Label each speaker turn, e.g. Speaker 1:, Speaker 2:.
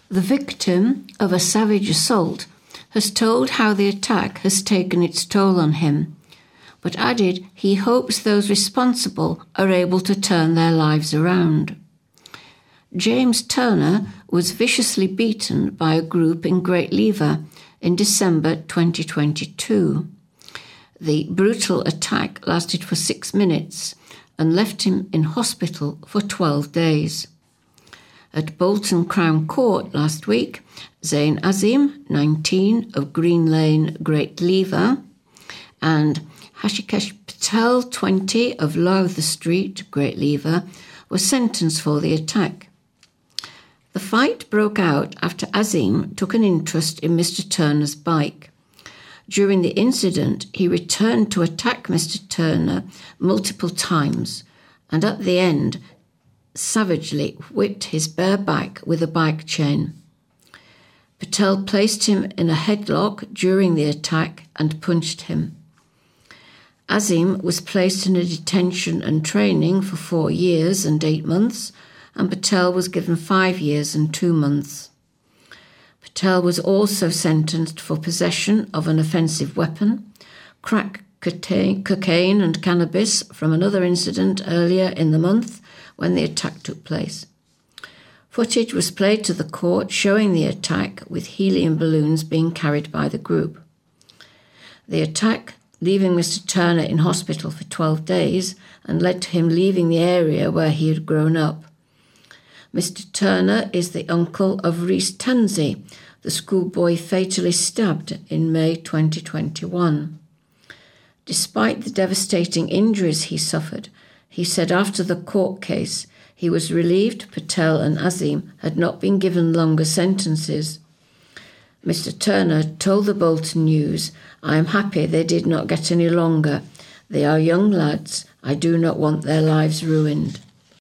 Speaker 1: The victim of a savage assault has told how the attack has taken its toll on him, but added he hopes those responsible are able to turn their lives around. James Turner was viciously beaten by a group in Great Lever in December 2022. The brutal attack lasted for 6 minutes and left him in hospital for 12 days. At Bolton Crown Court last week, Zain Azim, 19, of Green Lane, Great Lever, and Hashikesh Patel, 20, of Lowther Street, Great Lever, were sentenced for the attack. The fight broke out after Azim took an interest in Mr. Turner's bike. During the incident, he returned to attack Mr. Turner multiple times, and at the end, savagely whipped his bare back with a bike chain. Patel placed him in a headlock during the attack and punched him. Azim was placed in a detention and training for 4 years and 8 months, and Patel was given 5 years and 2 months. Patel was also sentenced for possession of an offensive weapon, crack cocaine and cannabis from another incident earlier in the month when the attack took place. Footage was played to the court showing the attack with helium balloons being carried by the group. The attack, leaving Mr. Turner in hospital for 12 days, and led to him leaving the area where he had grown up. Mr. Turner is the uncle of Reese Tansey, the schoolboy fatally stabbed in May 2021. Despite the devastating injuries he suffered, he said after the court case he was relieved Patel and Azim had not been given longer sentences. Mr. Turner told the Bolton News, "I am happy they did not get any longer. They are young lads. I do not want their lives ruined."